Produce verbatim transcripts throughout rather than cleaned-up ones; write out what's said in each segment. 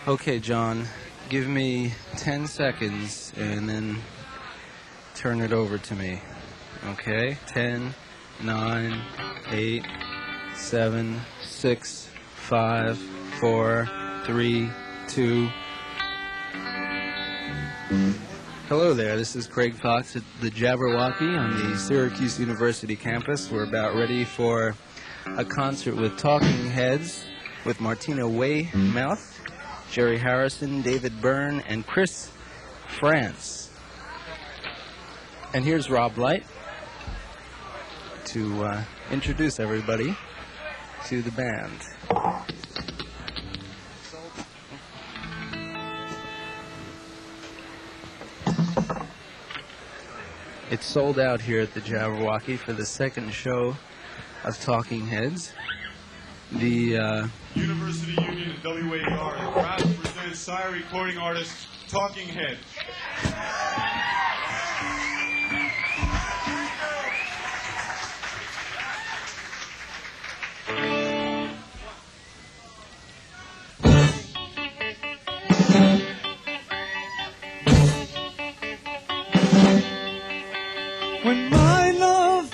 Okay, John, give me ten seconds and then turn it over to me. Okay? ten, nine, eight, seven, six, five, four, three, two. Hello there, this is Craig Fox at the Jabberwocky on the Syracuse University campus. We're about ready for a concert with Talking Heads with Martina Weymouth, Jerry Harrison, David Byrne, and Chris France. And here's Rob Light to uh, introduce everybody to the band. It's sold out here at the Jabberwocky for the second show of Talking Heads. The uh, University Union and W A E R are proud to present Sire recording artist Talking Heads. When my love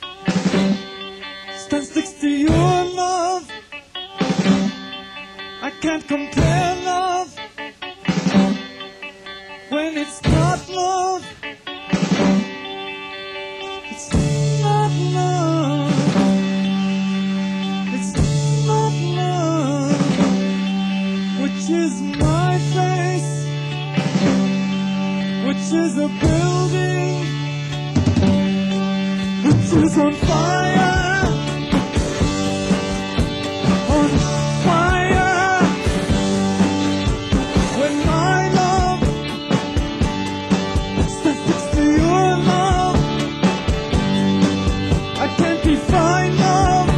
stands next to your love, I can't compare love when it's not love. It's not love. It's not love, which is my face, which is a building, which is on fire, on fire. When my love stands next to your love, I can't define love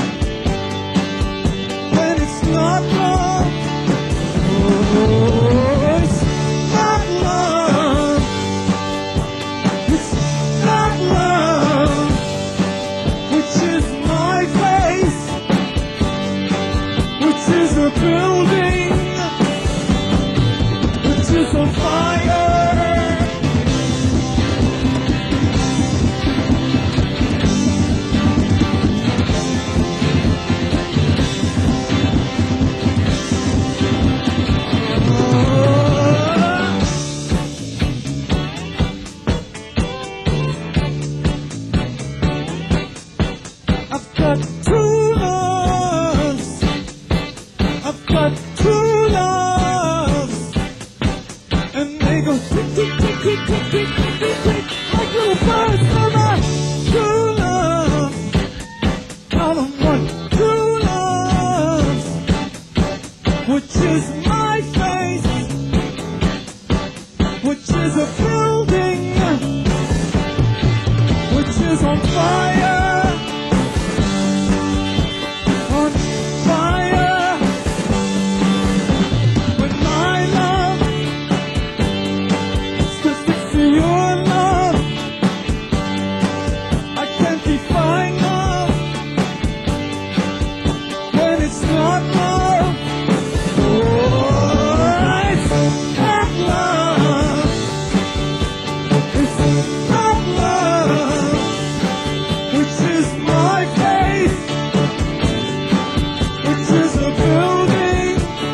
when it's not love. Oh, it's not love. It's not love, which is my face, which is a building, which is on fire. I've got two loves. I've got two loves, and they go tick tick tick tick tick tick tick tick tick like little birds. They're my true love. All of one true love, which is my face, which is a building, which is on fire. On fire. When my love stands next to your love, I can't define love when it's not love. Oh, it's not love. It's not love, which is my face, which is a building,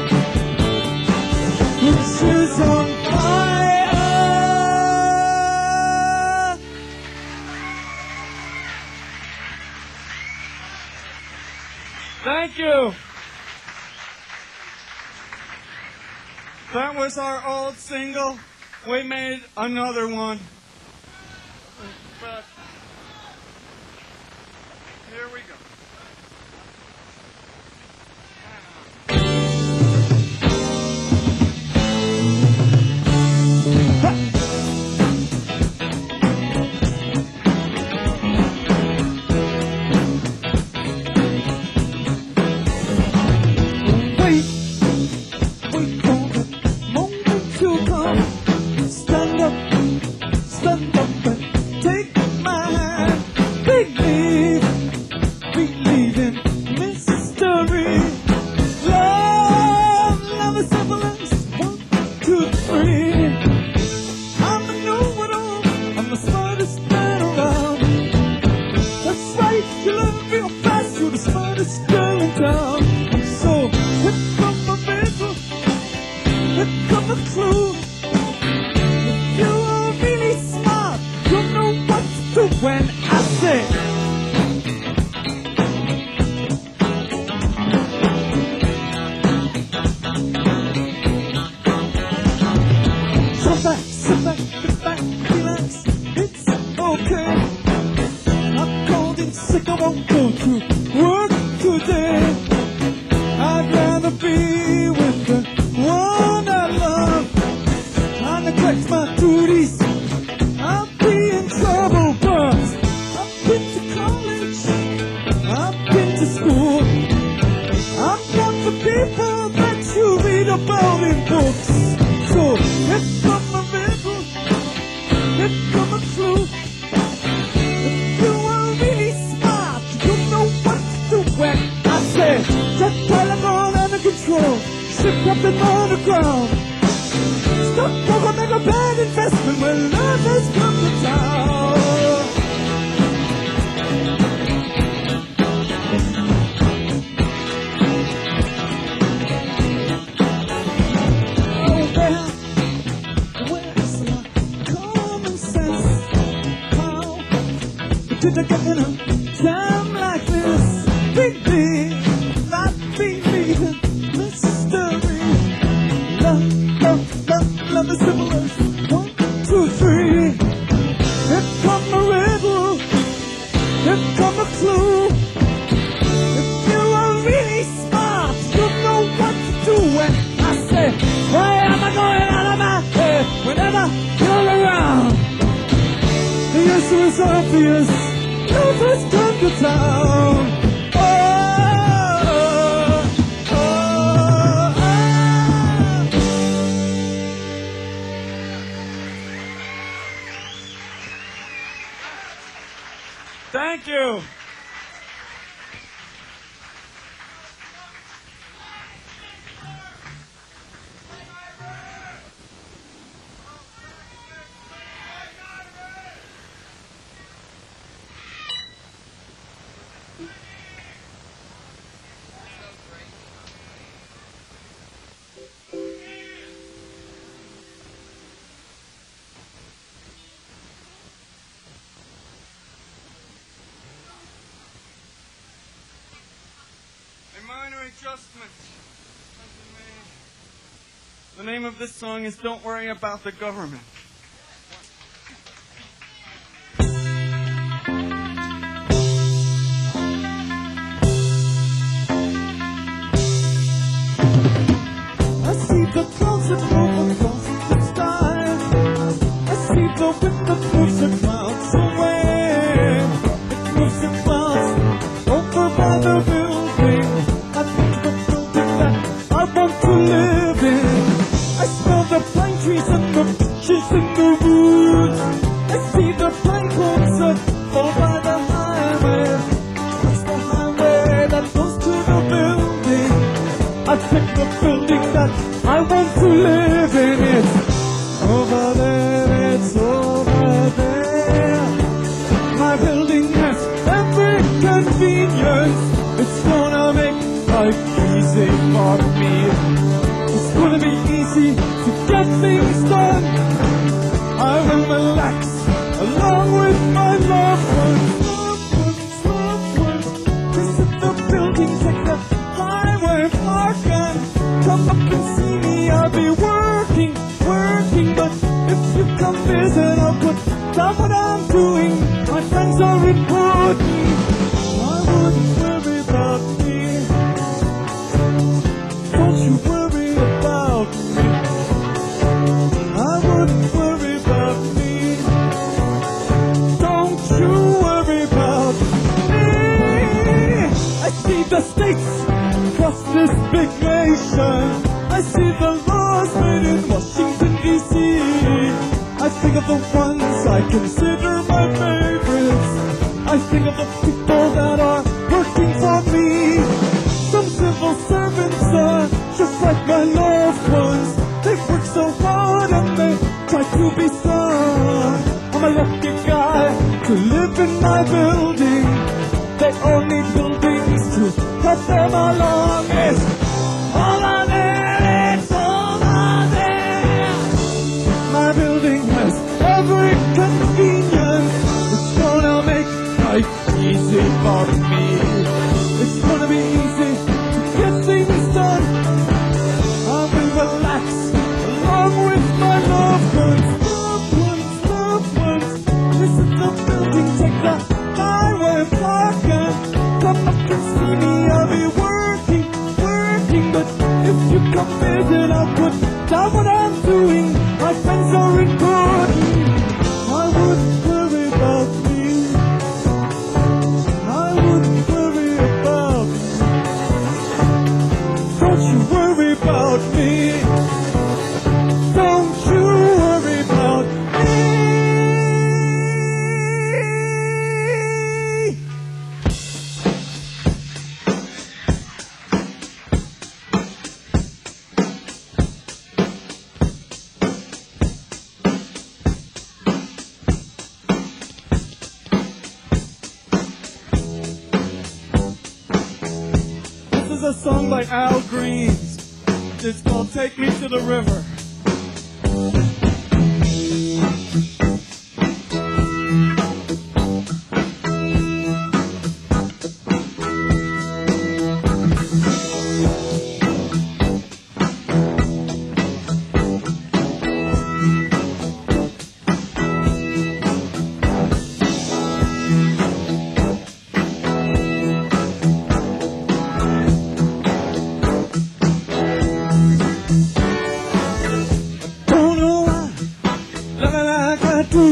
which is on fire. Thank you. That was our old single. We made another one. But here we go. Wait, wait for the moment to come. Stand up, stand up and take my a clue. If you are really smart, you'll know what to do when I say. Sit back, sit back, sit back, relax, it's okay. I'm cold and sick, I won't go to work today. I'd rather be with the one I love. I neglect my duties, I'll be in trouble. But I've been to college, I've been to school. I'm not the people that you read about in books. So here come a riddle, here come a clue. If you are really smart, you know what to do when I say just Tylenol under control, shift up and on the ground. Stop over, make a bad investment when love has come to town. Oh, where, where's my common sense? How did I get in a jam like this? Baby, not believing mystery. Love, love, love, love is simple as one, two, three. Here come a riddle, here come a clue. If you are really smart, you'll know what to do when I say, why am I going out of my head whenever you're around? The answer is obvious, love has come to town. Thank you. A minor adjustment. The name of this song is Don't Worry About the Government. I see the clouds that move across the sky. I see the wind that moves the clouds away. It moves the clouds over by the building. I think the building that I want to live in. I smell the pine trees and the beaches in the woods. I see the pine cones that fall by the highway. It's the highway that goes to the building. I pick the building that I want to live in. It's over there, it's over there. My building has every convenience. It's gonna make life easy for me. It's gonna be easy to get things done. I will relax along with my loved ones. Loved ones, loved ones. Visit the building, take the highway park and come up and see me. I'll be working, working, but if you come visit, I'll put down what I'm doing. My friends are important. I wouldn't worry about me. Don't you worry about me. I wouldn't worry about me. Don't you worry about me. I see the states across this big nation. I see the laws made in Washington, D C I think of the ones I consider my favorites. I think of the people that are working for me. Some civil servants are just like my loved ones. They work so hard and they try to be strong. I'm a lucky guy to live in my building. They all need buildings to help them along. It's over there, it's over there. done, I will relax along with my loved ones. Loved ones, loved ones. This is the building, take the highway block and come up and see me. I'll be working, working, but if you come visit, I'll put down what I'm doing. My friends are important. I wouldn't worry about me. I wouldn't worry about me. Don't you worry about me. Don't you worry about me. This is a song by Al Green. It's called Take Me to the River. Don't know why, loving like I do.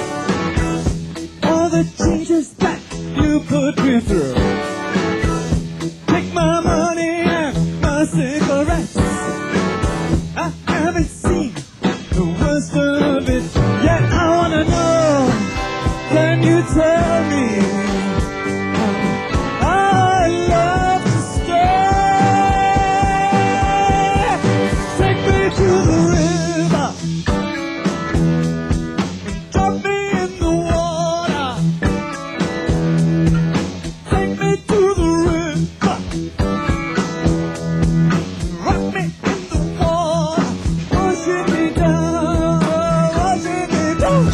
All the changes that you put me through. Take my money and my cigarettes. I haven't seen the worst of it yet. I wanna know, can you tell me? I love to stay. Take me to the river. Drop me in the water. Take me to the river. Rock me in the water. Washing me down, washing me down.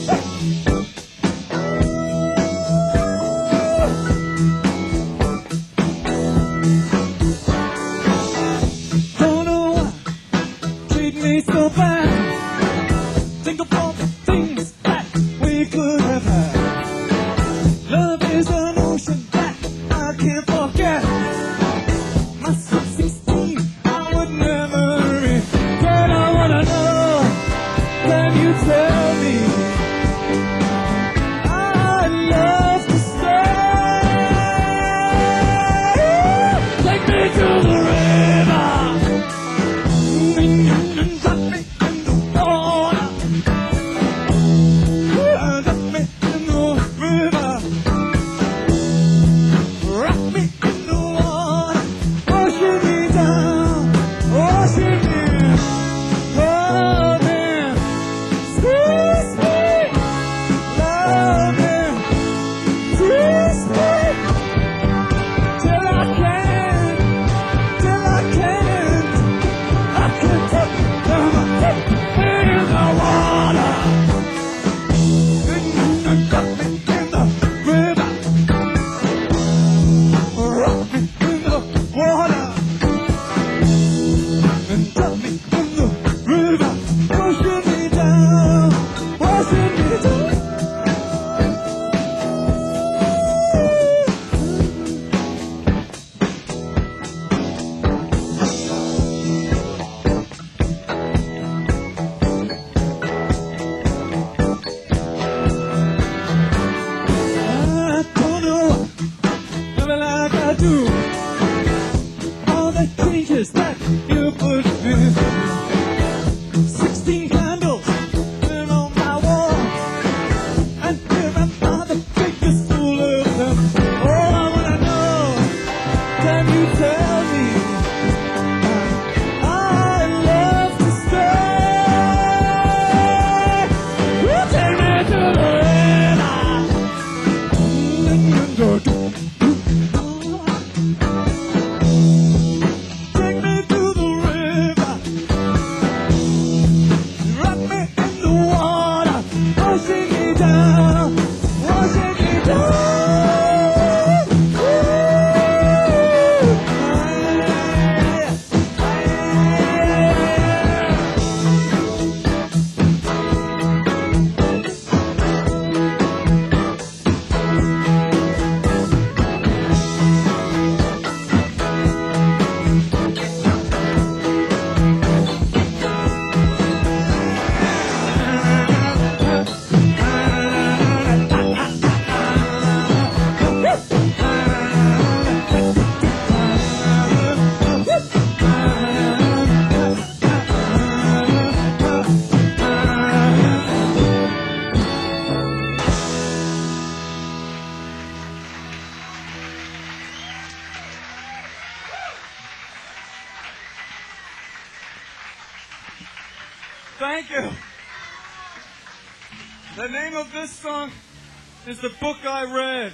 Don't know why treat me so bad. Think of all the things that we could have had. Love is an ocean that I can't forget. My sweet sixteen, I would never regret. I wanna know, can you tell me? I love to stay. Take me to the river. Drop me in the water. Drop me in the river. Rock me in the water. Washing me down, washing me. Oh man, sweet, sweet, love me, sweet, sweet. Till I can't, till I can't, I can't touch them in the water. Drop me in the river. Rock me in the water. And drop me in the river. Washing me down, washing me down. I don't know, loving like I do. All the changes that you put me through. Sixteen candles lit on my wall, and here am I, the biggest fool of them. Oh, I wanna know, can you tell me? I love to stay. You take me to the river. Take me to the river. Thank you. The name of this song is The Book I Read.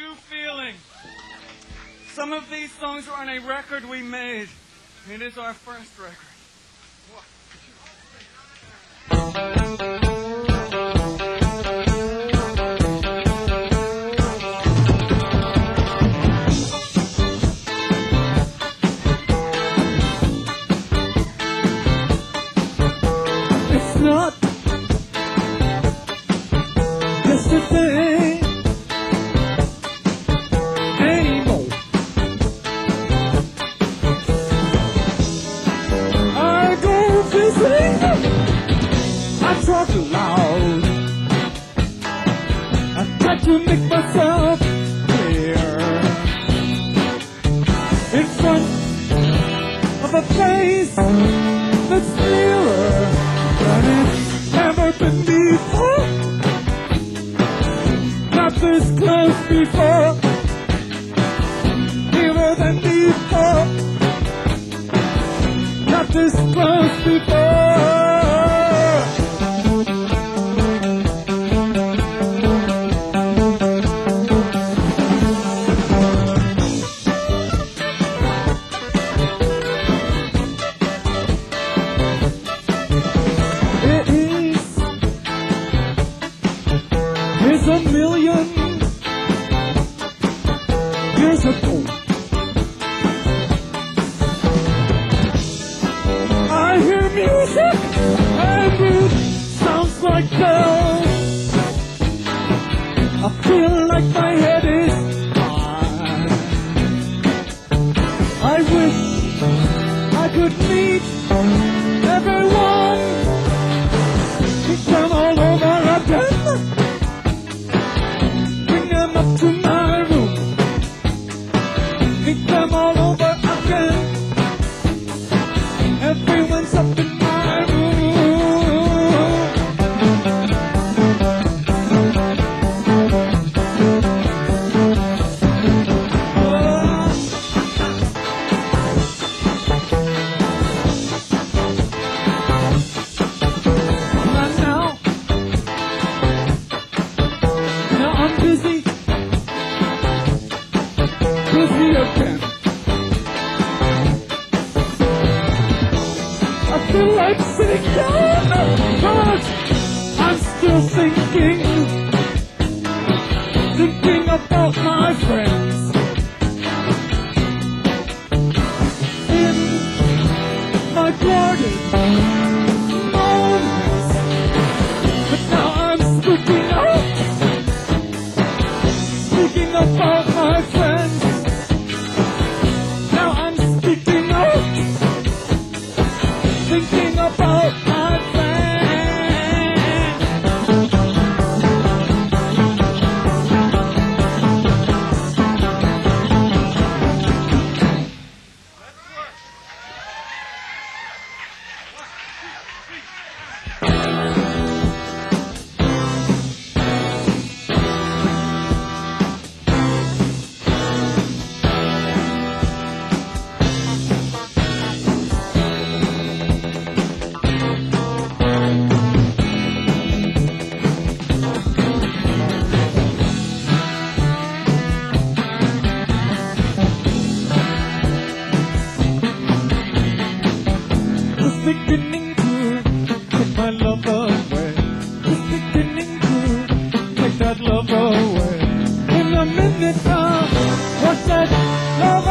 new feeling. Some of these songs are on a record we made. It is our first record. It's not yesterday anymore. I go visiting, I talk loud, I try to make myself clear in front of a place that's nearer than it's ever been before. Not this close before, nearer than before. Not this close before. It is, it's a million years ago. I hear music and it sounds like bells. I feel like my head is high. I wish I could meet everyone. Kick them all over again. Bring them up to my room. Kick them all over again. Everyone's up in my room. Not now. Now I'm busy. Busy again. I feel like sitting down, but I'm still thinking, thinking about my friends. In my garden moments, but now I'm speaking out, speaking about my friends. Now I'm speaking out, thinking about my friends. Was beginning to take my love away. Was beginning to take that love away. In a minute now, what's that love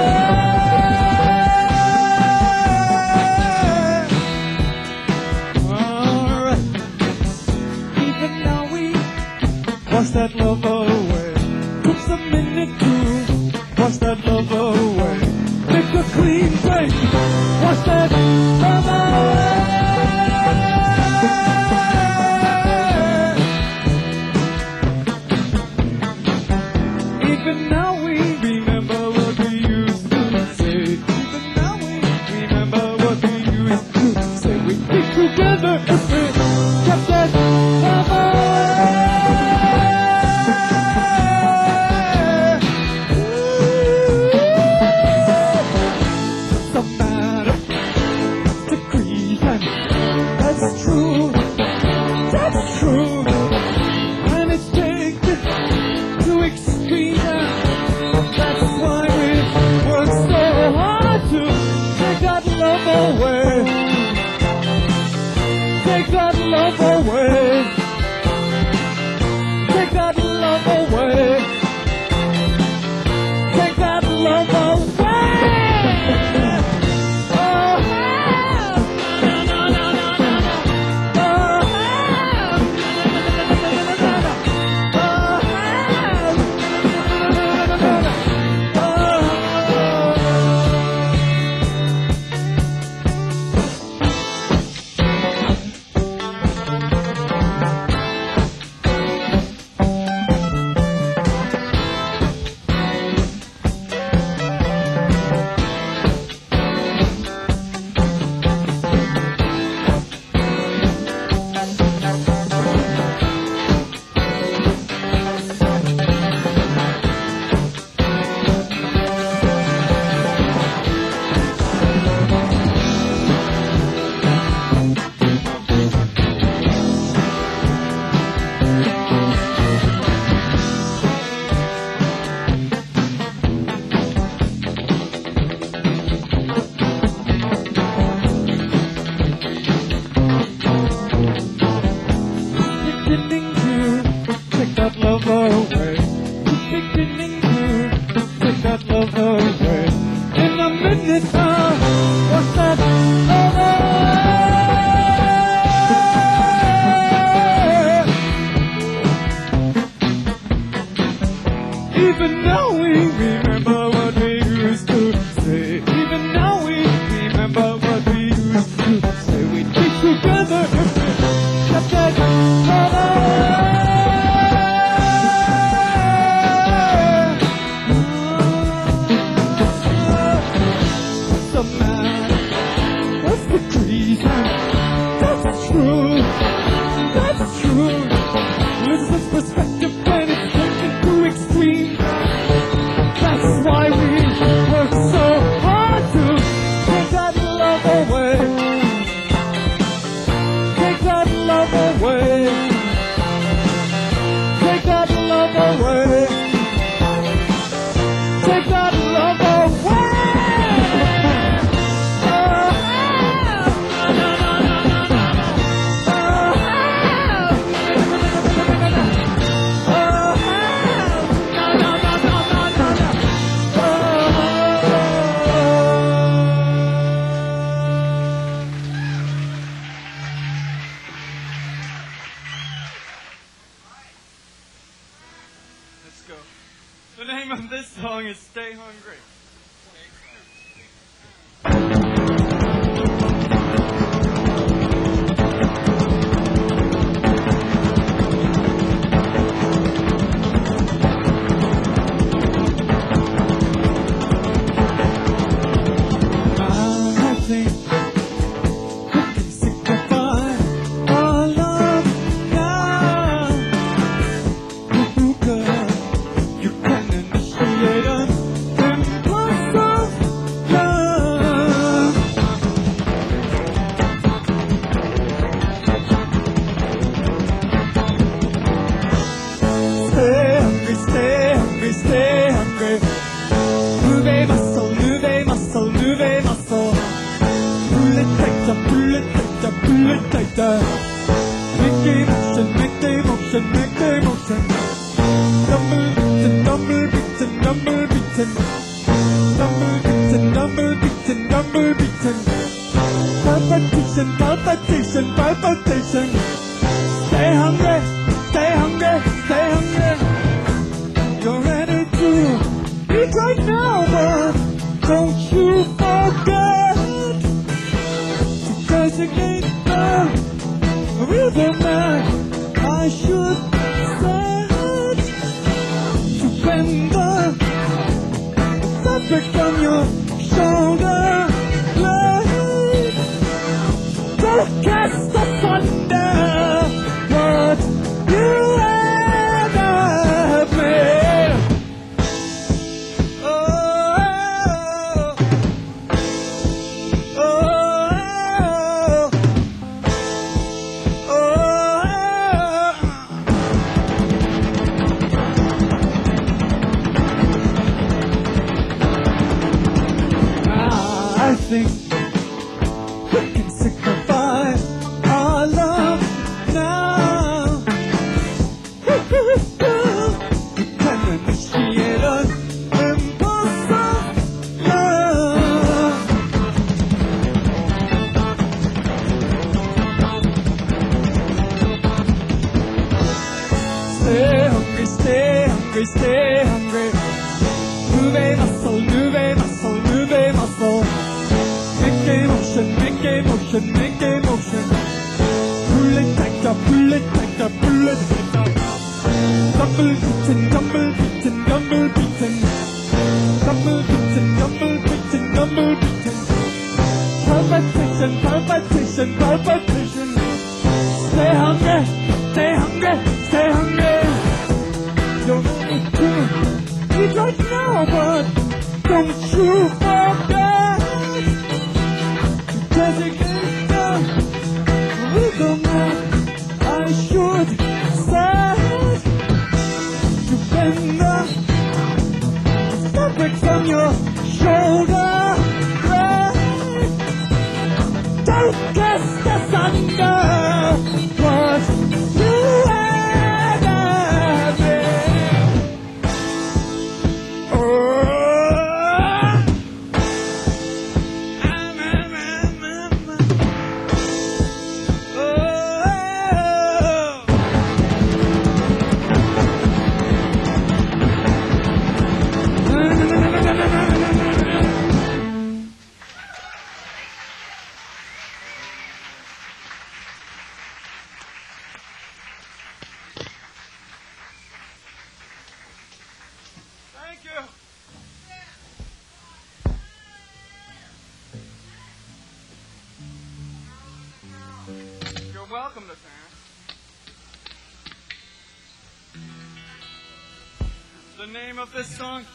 away? Alright. Even now we wash that love away. Took a minute to wash that love away. Make a clean break. Wash that love away. Even now we remember what we used to say. Even now we remember what we used to say. We keep together if we kept that love away. What's the matter? Decree and that's true. That's true. And it's taken to extreme. beginning to take that love away. Who's beginning to take that love away? In a minute now, what's that love away? Even now we remember what we used to say. Even now we remember what we used to say. We'd be together if we kept that love away. What's the matter? What's the reason? That's true. That's true. Lose this perspective when it's taken to extreme. That's why we work so hard to take that love away. Take that love away. Take that love away. Take that love away. Let's go. The name of this song is Stay Hungry. I think we can signify our love now. You can, you can initiate an impulse of love. Stay hungry, stay hungry, stay hungry. Levez muscle, levez muscle, levez muscle. Pull it tighter, pull it tighter, pull it tighter. Make a motion, make a motion, make a motion. Double beaten, double beaten, double beaten. Double beaten, double beaten, double beaten. Palpitation, palpitation, palpitation. Stay hungry, stay hungry, stay hungry. You're ready to eat right now, but don't you forget to designate the rhythm that I should set. To bend the fabric from your shoulder blade. Don't cast asunder what you have made. Oh, oh, oh, oh. I think we can signify our love now. We can initiate an impulse of love. Stay hungry, stay hungry, stay hungry. Levez muscle, levez muscle, levez muscle. Make a motion, make a motion, make a motion. Pull it tighter, pull it tighter, pull it tighter. Double beaten, double beaten, double beaten. Double beaten, double beaten, double beaten. Palpitation, palpitation, palpitation. Stay hungry, stay hungry, stay hungry. You're ready to eat right now, but don't you forget to designate the rhythm that I should set. To bend the fabric from your shoulder blade. Don't cast us under. welcome to Sam. The name of this song.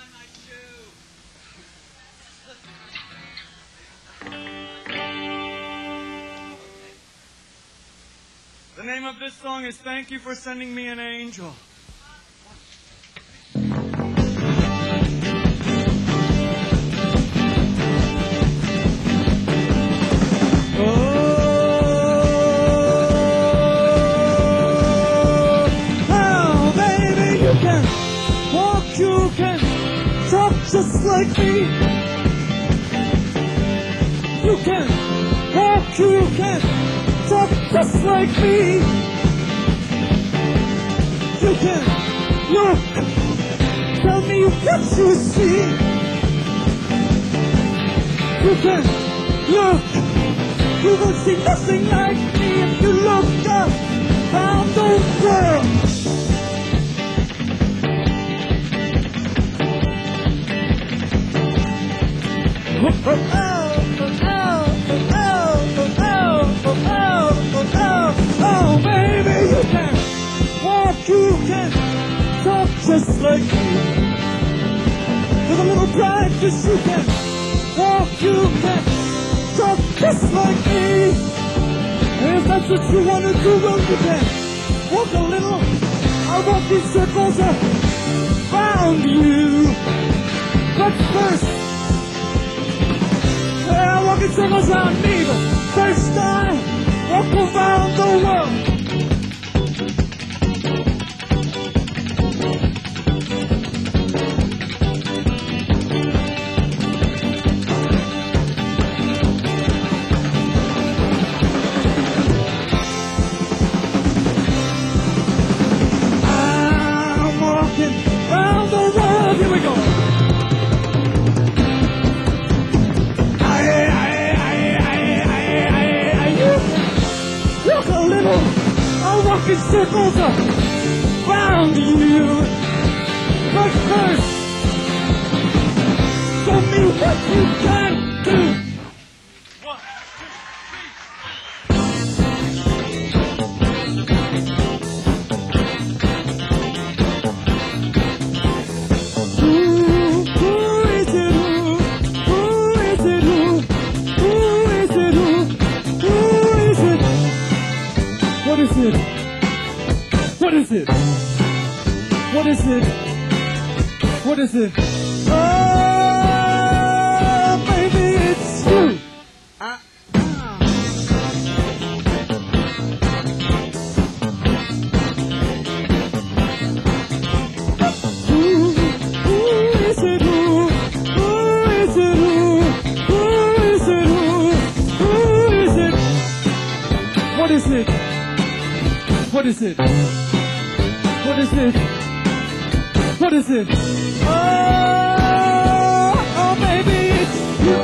The name of this song is Thank You for Sending Me an Angel. Just like me, you can walk, you can talk just like me. You can look, tell me what you see. You can look, you will see nothing like me if you look up around the world. Oh, oh, oh, oh, oh, oh, oh, oh, oh, oh, baby, you can walk, you can talk just like me. With a little practice, you can walk, you can talk just like me. If that's what you want to do, well, you can walk a little. I'll walk these circles around you. But first, yeah, walk in circles around me, but first I walk around the world. I'm walking around the world, here we go. I'll walk in circles around you. But first, show me what you can do. One, Who, who is it who? Who is it who? Who is it who? Who is it? What is it? What is it? What is it? What is it? Oh, baby, it's you. uh, Who, who is it who? Who is it who? Who is it who? Who is it? What is it? What is it? What is it? What is it? Oh, oh, baby, it's you.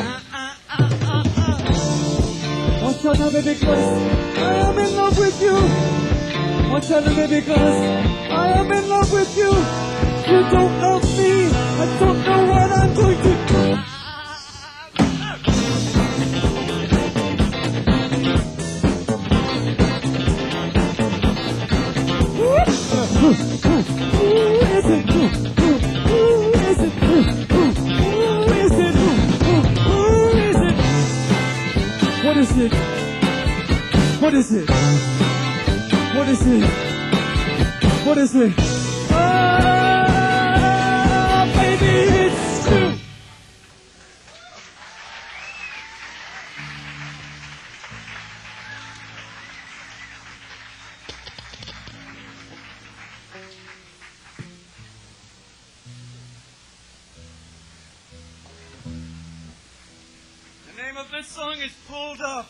Watch out now, baby, cause I am in love with you. Watch out now, baby, cause I am in love with you. You don't know me. I don't know what I'm going to do. Who is it? Who? Who? Who is it? Who? Who? Who is it? Who? Who? Who is it? What is it? What is it? What is it? What is it? Ah, baby, it's you. the name of this song is Pulled Up.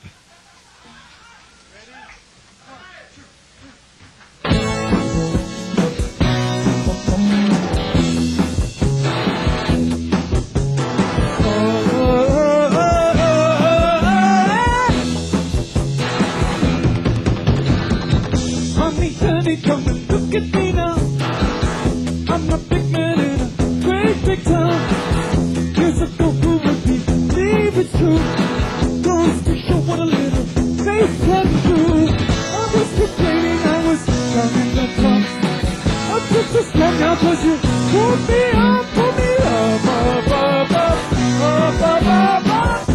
Honey, honey, come and look at me now. I'm a big man in a great big town. Here's a girl who will believe it's true. Goes to show what a little faith can do. I wish you out 'cause you pull me up, pull me up, up, up, up, up, up, up, up.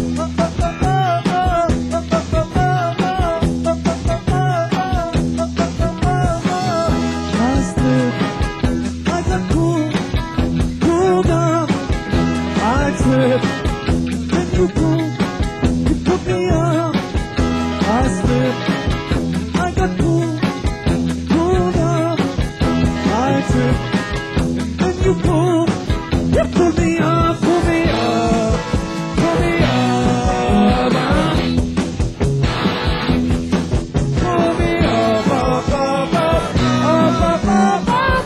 I slip, I got cool, cool down. I trip, then you pull, you put me up. I slip, I got cool, cool down. I trip, then you pull, you pull me up, pull me up, pull me up, pull me up, up, up, up, up, up, up, up.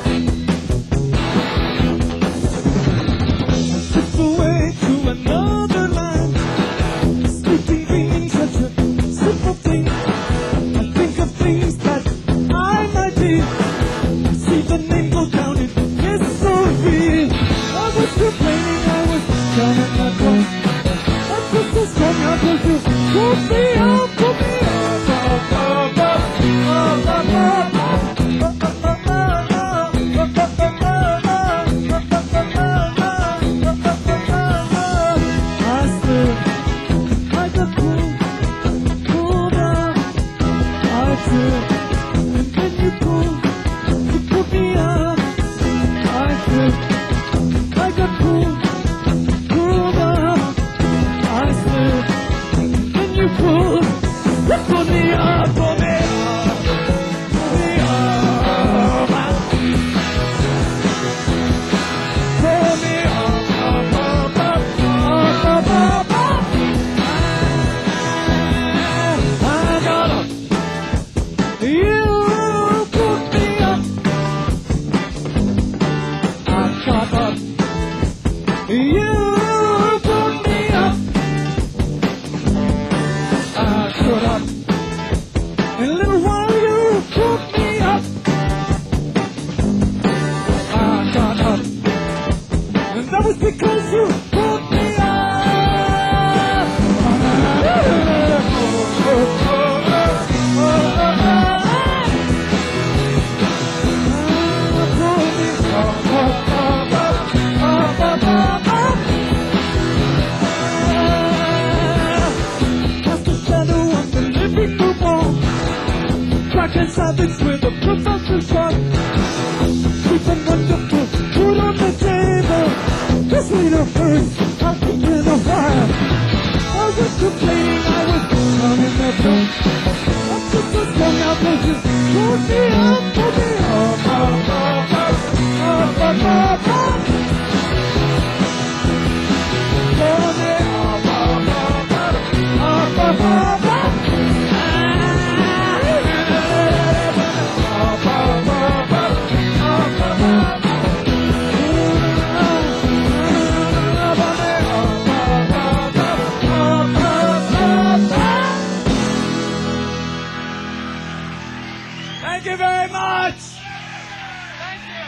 Slip away to another land, sleeping, dreaming, such a simple thing. I think of things that I might be. See the name go down in history. I was complaining, I was down at my clothes. I feel so strong now 'cause you pulled me up, pulled me up, up, up, up, up, up, up, up. I slip, I got cool, cool down. I trip, and then you pull, you put me up. I trip, I got cool, cool down. I slip, then you pull, you put me up, pull me up, pull me up. Pull me up, up, up, up, up, up, up, up. I got up. You put me up. I got up. You put me up. I stood up. In a little while you put me up. I got up. And that was because you put me up. Cast a shadow on the living room wall. Crack and savage with a professional shot. Keep and wonderful food on the table. This little hurts, I'll keep it a while. I was complaining, I was down in the dump. I'm just so strong now 'cause you pulled me up, pulled me up, up, up, up, up, up, up, up. Pull me up, up, up, up, up, up, up, up. Up, up, up, up, up, up, up. Thank you very much. Thank you.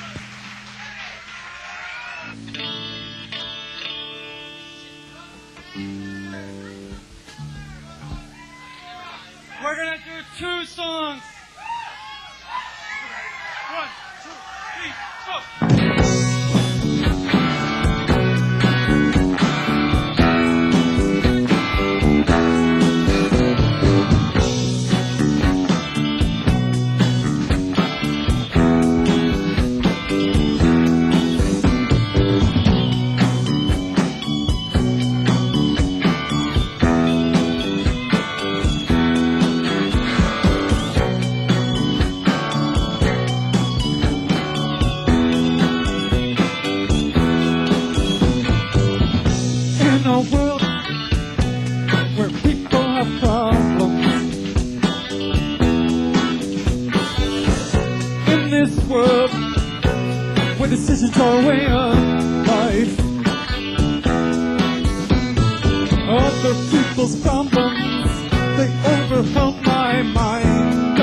We're gonna do two songs. One, two, three, four. In a world where people have problems, in this world where decisions are a way of life, other people's problems, they overwhelm my mind.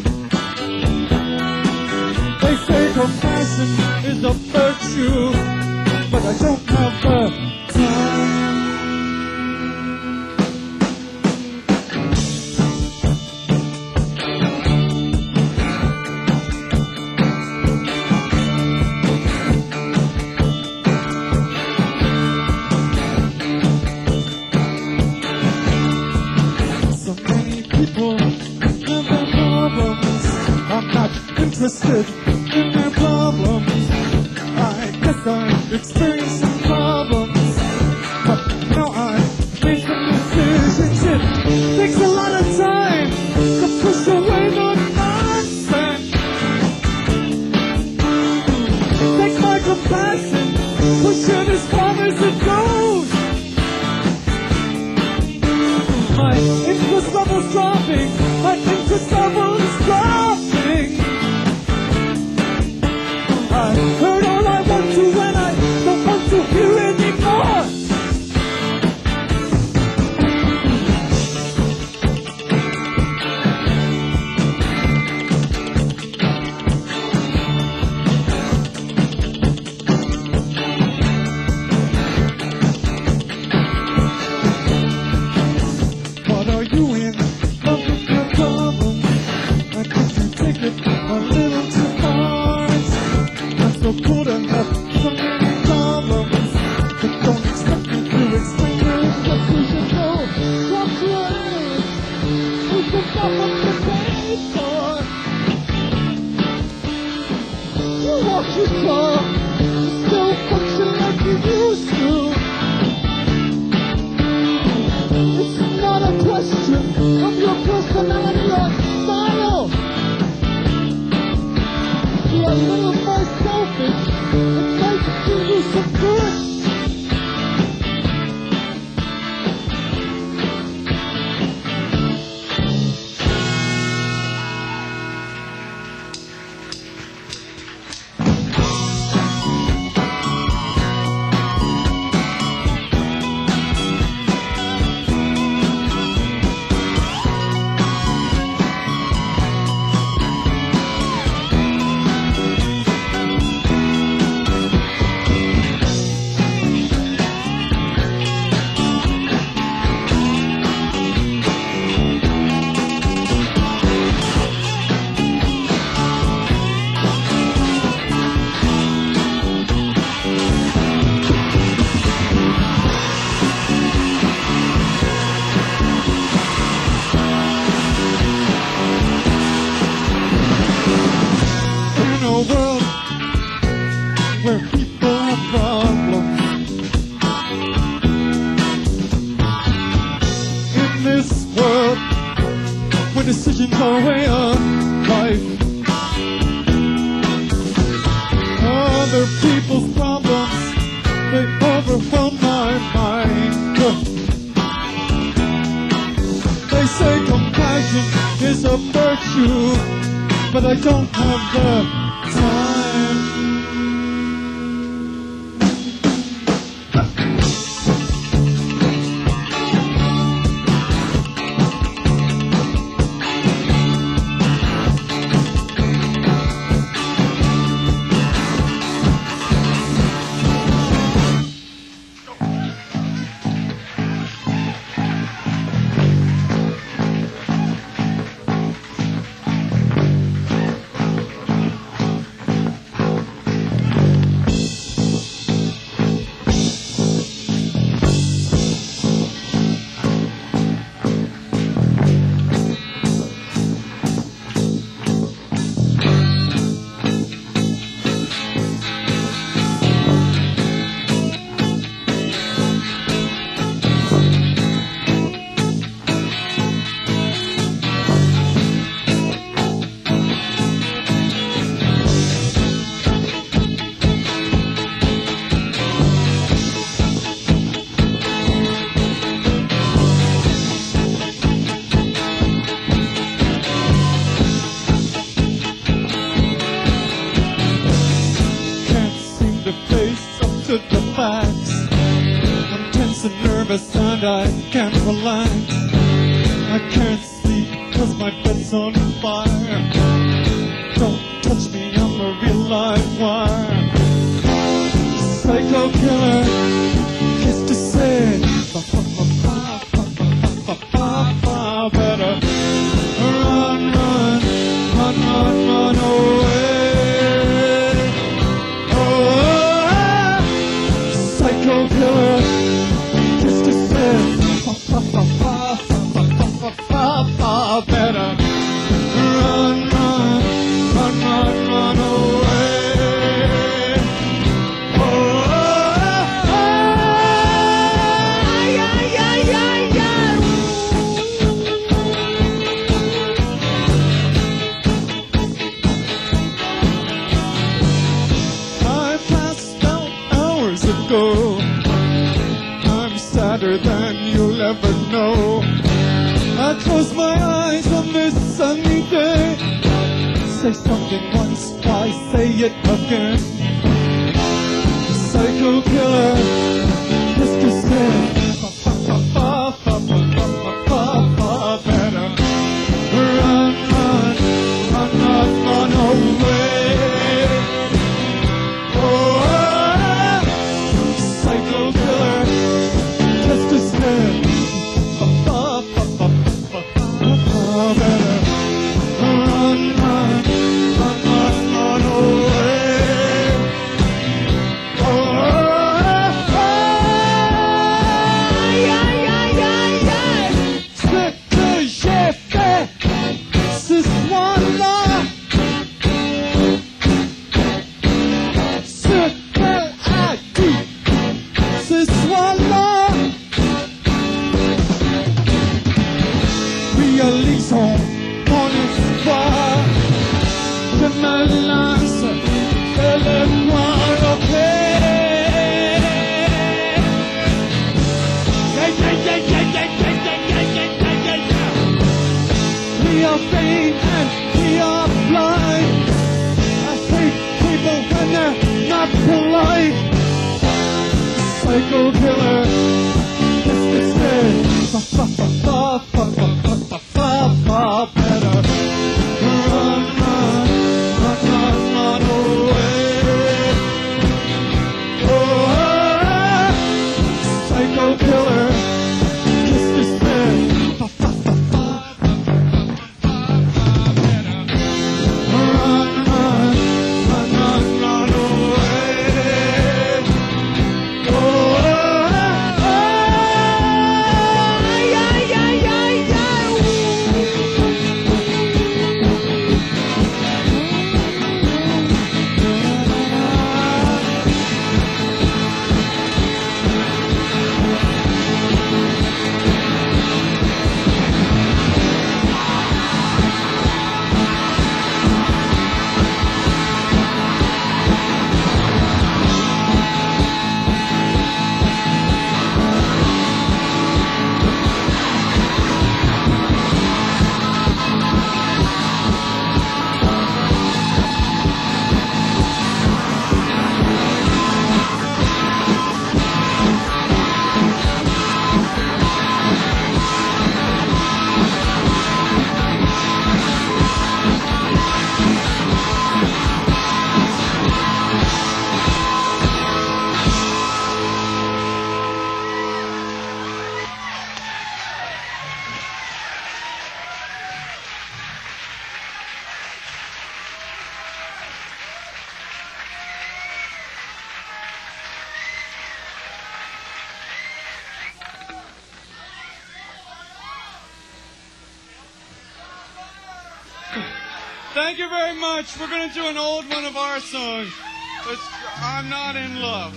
They say compassion is a virtue, but I don't have the time. interested in their problems. I guess I'm experiencing problems, but now I made some decisions. It takes a lot of time to push away the nonsense. Take my compassion, push it as far as it goes. My interest level's dropping, my interest level is dropping. I heard all I want to and I don't want to hear anymore. What are you in love with your problems? I think you take it a little too far. I'm so good enough for many problems, but don't expect me to explain it. What you should know, what's right? You can stop what you paid for. You walk your talk, still function like you used to. It's not a question of your personality or style. Be a little more selfish. It might do you some good. In a world where people have problems, in this world where decisions are a way of life, other people's problems, they overwhelm my mind. They say compassion is a virtue, but I don't have the time. And I can't relax. I can't sleep cause my bed's on fire. Don't touch me, I'm a real live wire. Psycho killer, kiss to say. Better run, run, run, run, run away. Oh, psycho killer. Better run, run. go. I'm sadder than you'll ever know. I close my eyes on this sunny day. Say something once, I say it again. Psycho killer, just to stay. Better run, run, run, run, run away. Oh, psycho killer, just to stay. Better run, run, run, run, run away. Oh, yeah, yeah, yeah, yeah. Ce que j'ai fait ce soir-là, ce qu'elle a dit ce soir-là, réalisons mon espoir. Je me lance et le noir au pied. Yeah, yeah, yeah, yeah, yeah, yeah, yeah, yeah, yeah, yeah, yeah, yeah. We are faint and we are blind. I hate people when they're not polite. Psycho killer, this is dead. Fa fa fa fa fa fa fa fa fa fa. Better run, run, run, run, run away. Oh, psycho killer, this is dead. Fa fa fa fa fa fa fa fa. Better run, run, run, run, run away. Oh, yeah, yeah, yeah, yeah. Thank you very much. We're going to do an old one of our songs. It's I'm Not in Love.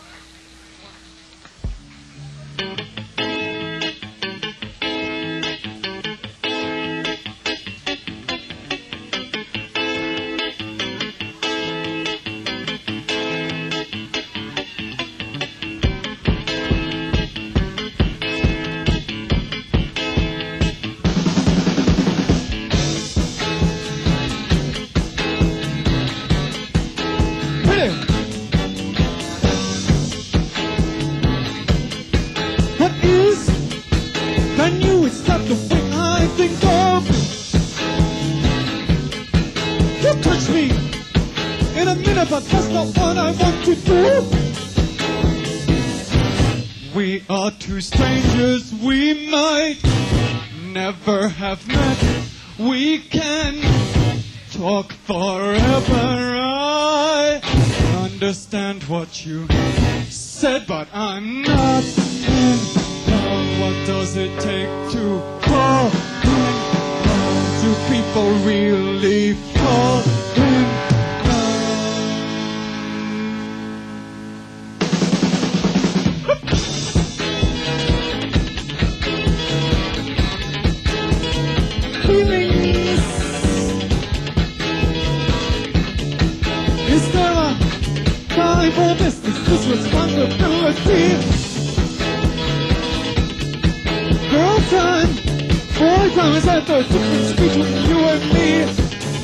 What is the new? It's not the way I think of. You touch me in a minute, but that's not what I want to do. We are two strangers, we might never have met. We can talk forever. I understand what you said, but I'm not in love. What does it take to fall in love? Do people really fall in love? Feelings. Is there a time for this, this, this responsibility. Girl time, boy time is at the difference between you and me.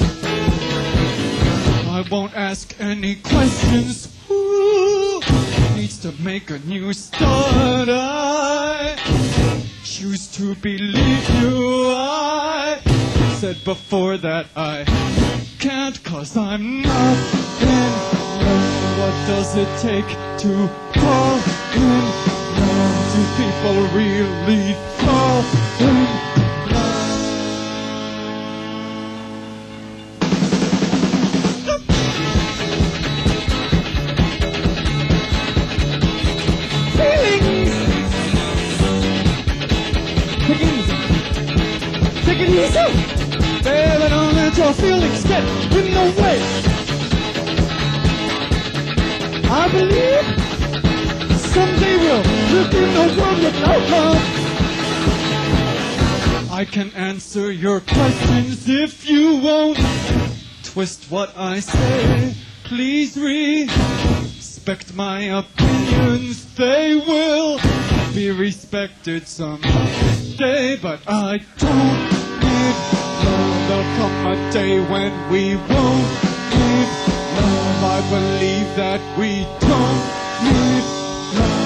I won't ask any questions. Who needs to make a new start? I choose to believe you. I said before that I can't, cause I'm not in love. What does it take to fall in love? Do people really fall in love? Feelings! Take it easy. Take it easy. Baby, don't let your feelings get in the way. I believe someday we'll live in a world without love. I can answer your questions if you won't twist what I say. Please respect my opinions. They will be respected someday, but I don't need love. There'll come a day when we won't need love. I believe that we don't need love.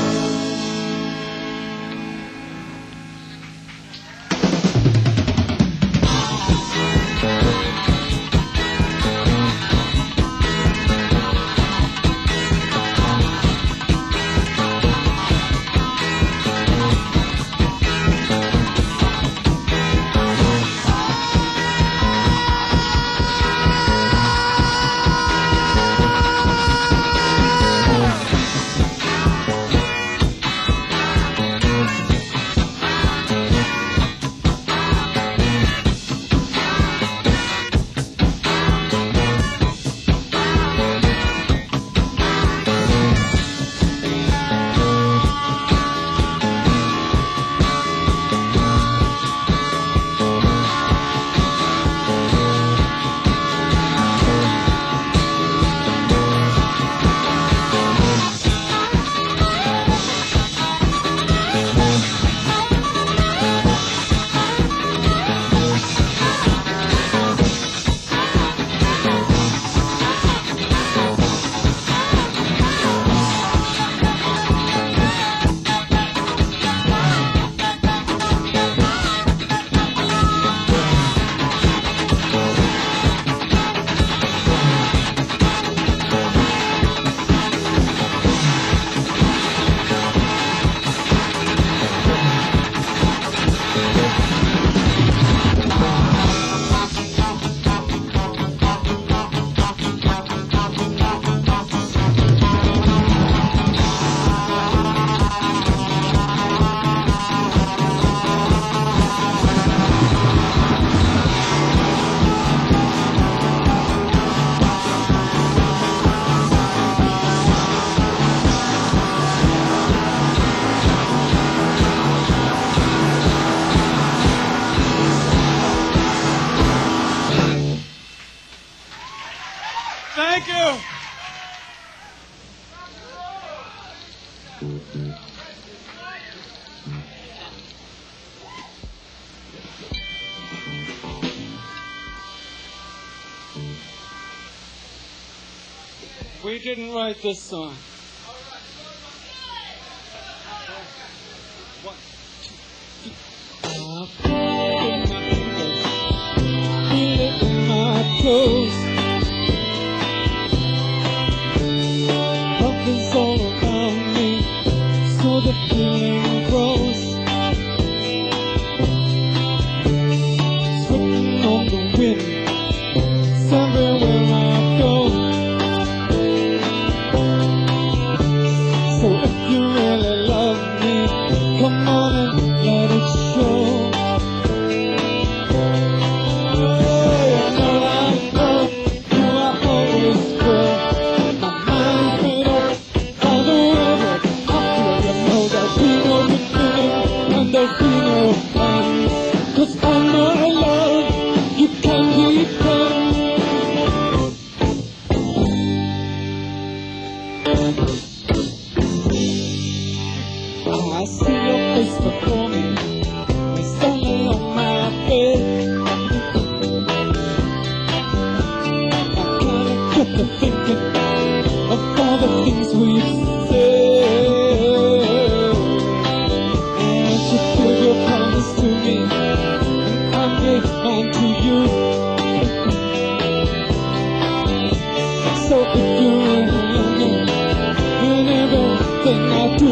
Thank you. We didn't write this song. One, two, three. I feel it in my fingers, feel it in my toes. Love is all around me, so the feeling grows. Swimming on the wind, it's everywhere I go. So if you really love me, come on and let it show. get to thinking of all the things we've said. And you give your promise to me, and I gave mine to you. So if you remember me in everything I do,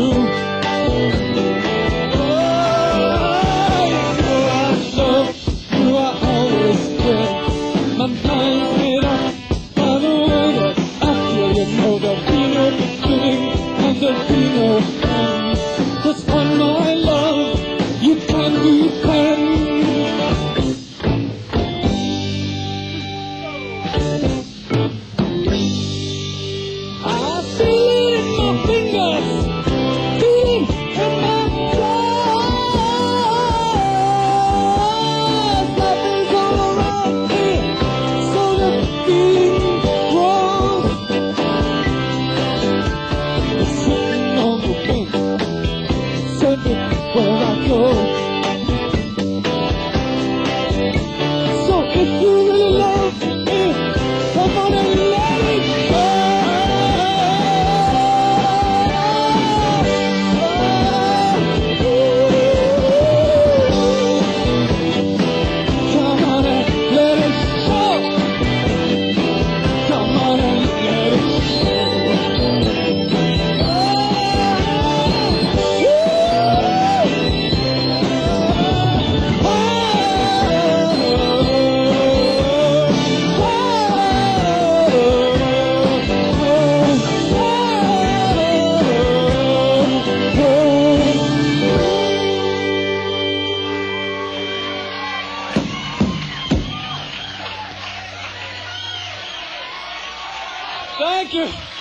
oh, you know I love you, I always will. My mind's made up by the way that I feel. You know there'll be no beginning and there'll be no end. 'Cause on my love you can depend. I feel it in my fingers, feel it in my blood. Life is all around me, so the feeling grows. It's written on the wind, send it where I go. So if you really love me, come on and let it go. Come on and let it show. Come on and let it show. Thank you.